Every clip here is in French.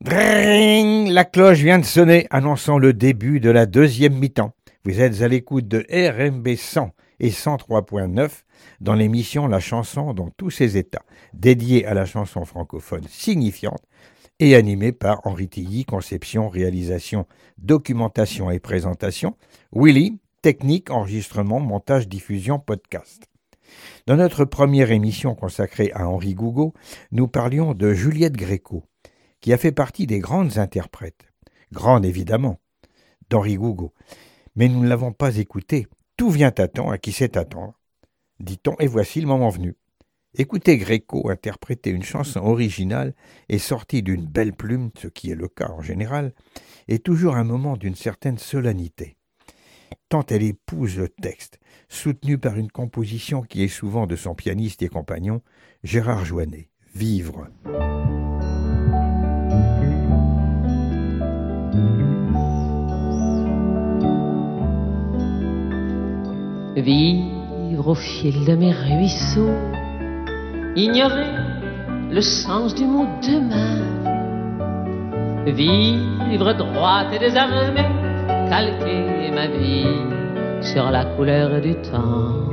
Dring, la cloche vient de sonner, annonçant le début de la deuxième mi-temps. Vous êtes à l'écoute de RMB 100 et 103.9 dans l'émission La chanson dans tous ses états, dédiée à la chanson francophone signifiante et animée par Henri Tilly, conception, réalisation, documentation et présentation, Willy, technique, enregistrement, montage, diffusion, podcast. Dans notre première émission consacrée à Henri Gougaud, nous parlions de Juliette Gréco, qui a fait partie des grandes interprètes, grande évidemment, d'Henri Gougaud. Mais nous ne l'avons pas écoutée. Tout vient à temps, à qui sait attendre, dit-on, et voici le moment venu. Écouter Gréco interpréter une chanson originale et sortie d'une belle plume, ce qui est le cas en général, est toujours un moment d'une certaine solennité. Tant elle épouse le texte, soutenu par une composition qui est souvent de son pianiste et compagnon, Gérard Joannet. Vivre. Vivre au fil de mes ruisseaux, ignorer le sens du mot demain, vivre droite et désarmée, calquer ma vie sur la couleur du temps,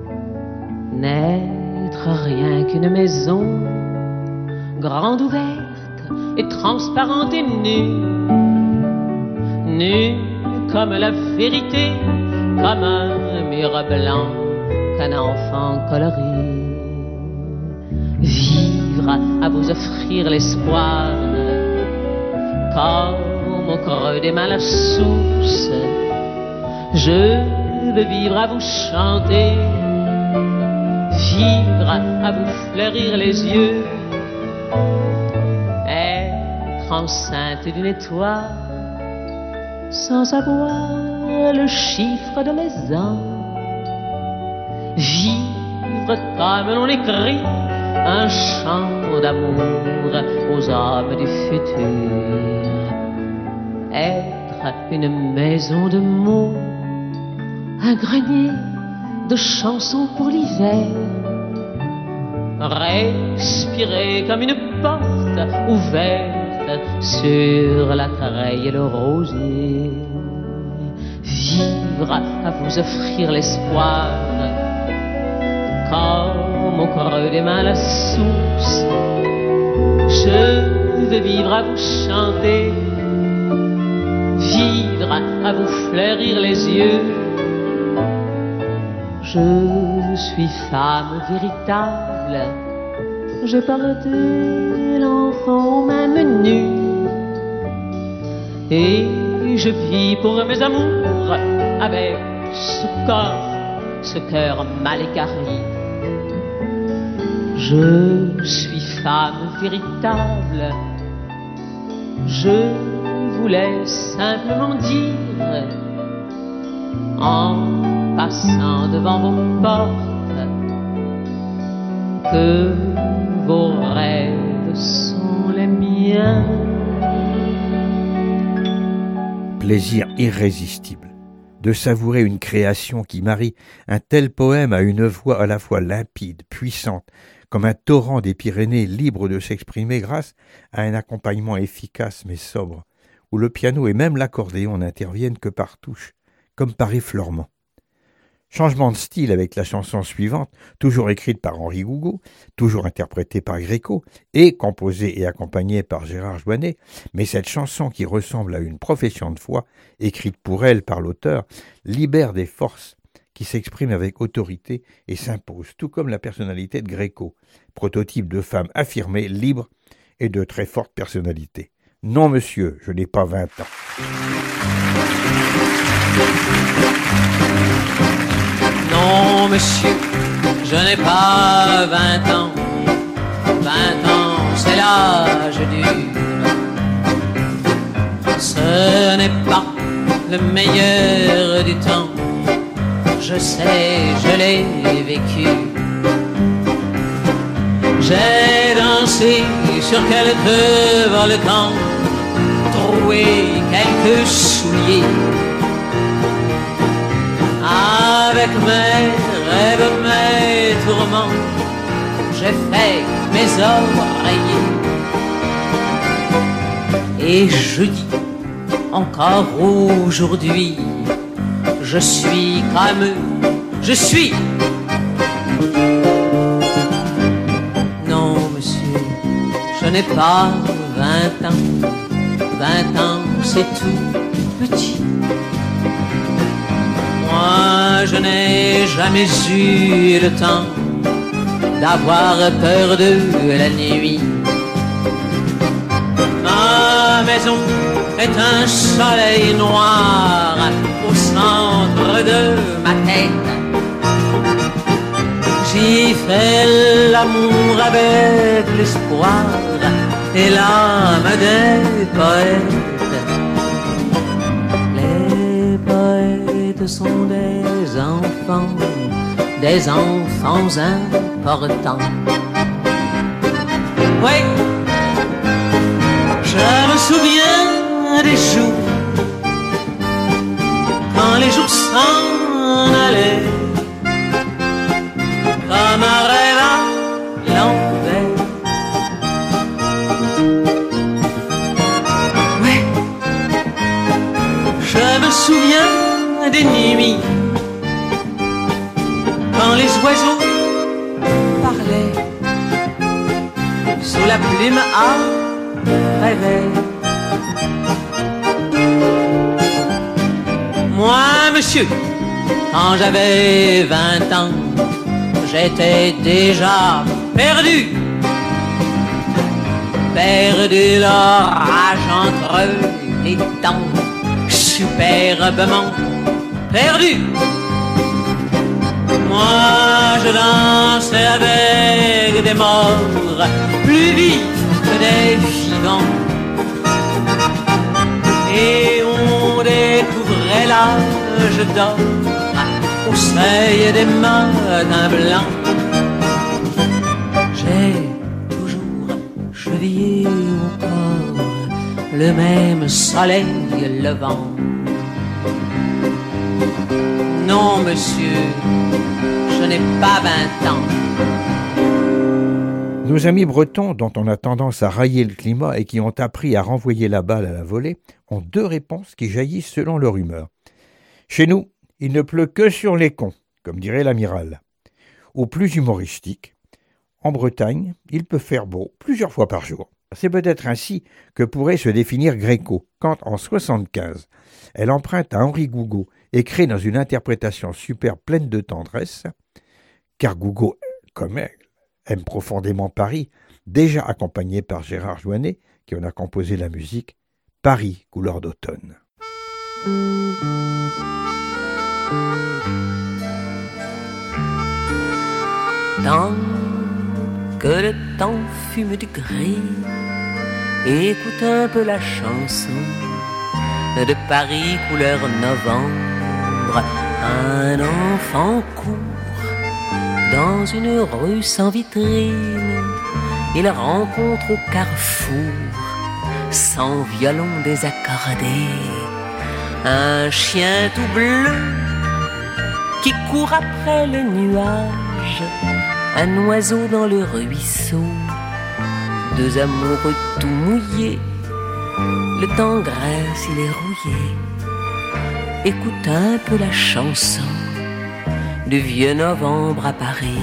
n'être rien qu'une maison, grande ouverte et transparente et nue, nue comme la vérité, comme un mur blanc qu'un enfant colorie. Vivre à vous offrir l'espoir, comme au creux des mains la source. Je veux vivre à vous chanter, vivre à vous fleurir les yeux, être enceinte d'une étoile, sans savoir le chiffre de mes ans. Vivre comme l'on écrit un chant d'amour aux hommes du futur. Être une maison de mots, un grenier de chansons pour l'hiver. Respirer comme une porte ouverte sur la treille et le rosier. Vivre à vous offrir l'espoir, comme au creux des mains la source. Je veux vivre à vous chanter, vivre à vous fleurir les yeux. Je suis femme véritable, j'ai porté l'enfant même nu, et je vis pour mes amours avec ce cœur mal égaré. Je suis femme véritable, je voulais simplement dire, en passant devant vos portes, que vos rêves sont les miens. Plaisir irrésistible de savourer une création qui marie un tel poème à une voix à la fois limpide, puissante, comme un torrent des Pyrénées libre de s'exprimer grâce à un accompagnement efficace mais sobre, où le piano et même l'accordéon n'interviennent que par touche, comme par effleurement. Changement de style avec la chanson suivante, toujours écrite par Henri Gougaud, toujours interprétée par Gréco et composée et accompagnée par Gérard Joannet, mais cette chanson qui ressemble à une profession de foi, écrite pour elle par l'auteur, libère des forces qui s'expriment avec autorité et s'impose, tout comme la personnalité de Gréco, prototype de femme affirmée, libre et de très forte personnalité. Non, monsieur, je n'ai pas 20 ans. Non, monsieur, je n'ai pas 20 ans. 20 ans, c'est l'âge dur. Ce n'est pas le meilleur du temps. Je sais, je l'ai vécu. J'ai dansé sur quelques volcans, troué quelques souliers. Avec mes rêves, mes tourments, j'ai fait mes oreillers. Et je dis encore aujourd'hui, je suis comme eux, je suis. Non, monsieur, je n'ai pas 20 ans. 20 ans, c'est tout petit. Moi, je n'ai jamais eu le temps d'avoir peur de la nuit. Ma maison est un soleil noir au centre de ma tête. J'y fais l'amour avec l'espoir et l'âme des poètes. Les poètes sont des enfants importants. Oui, je me souviens des jours, quand les jours s'en allaient, comme un rêve à l'envers. Oui, je me souviens des nuits, quand les oiseaux parlaient sous la plume à réveil. Moi, monsieur, quand j'avais 20 ans, j'étais déjà perdu. Perdu l'orage entre les dents, superbement perdu. Moi, je dansais avec des morts plus vifs que des vivants. Et on découvrait l'âge d'or au seuil des matins blancs. J'ai toujours chevillé au corps le même soleil levant. Non, monsieur, je n'ai pas 20 ans. Nos amis bretons, dont on a tendance à railler le climat et qui ont appris à renvoyer la balle à la volée, ont deux réponses qui jaillissent selon leur humeur. Chez nous, il ne pleut que sur les cons, comme dirait l'amiral. Ou plus humoristique, en Bretagne, il peut faire beau plusieurs fois par jour. C'est peut-être ainsi que pourrait se définir Gréco, quand en 1975, elle emprunte à Henri Gougaud et crée dans une interprétation super pleine de tendresse, car Gougaud, comme elle, aime profondément Paris, déjà accompagné par Gérard Joannet, qui en a composé la musique, Paris, couleur d'automne. Tant que le temps fume du gris, écoute un peu la chanson de Paris, couleur novembre. Un enfant court dans une rue sans vitrine, il rencontre au carrefour, sans violon désaccordé, un chien tout bleu qui court après les nuages, un oiseau dans le ruisseau, deux amoureux tout mouillés, le temps graisse, il est rouillé. Écoute un peu la chanson du vieux novembre à Paris.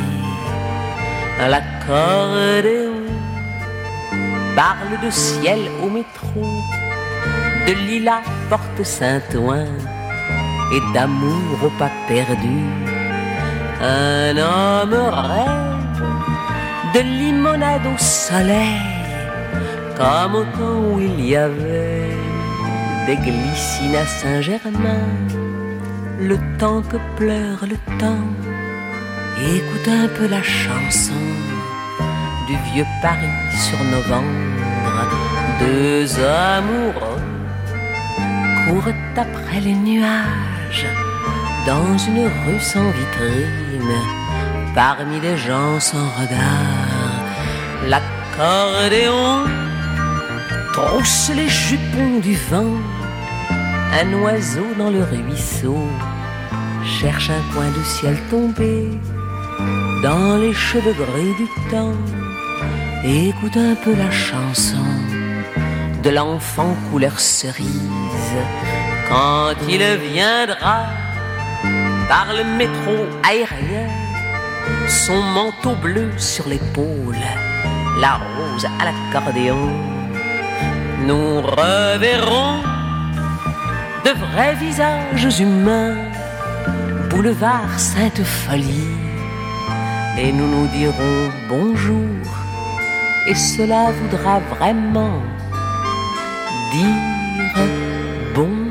L'accordéon parle de ciel au métro, de lilas porte Saint-Ouen et d'amour au pas perdu. Un homme rêve de limonade au soleil, comme au temps où il y avait des glycines à Saint-Germain. Le temps que pleure le temps, écoute un peu la chanson du vieux Paris sur novembre. Deux amoureux courent après les nuages dans une rue sans vitrine, parmi des gens sans regard. L'accordéon trousse les jupons du vent, un oiseau dans le ruisseau cherche un coin de ciel tombé dans les cheveux gris du temps. Écoute un peu la chanson de l'enfant couleur cerise. Quand il viendra par le métro aérien, son manteau bleu sur l'épaule, la rose à l'accordéon, nous reverrons de vrais visages humains, boulevard Sainte-Folie, et nous nous dirons bonjour, et cela voudra vraiment dire bon.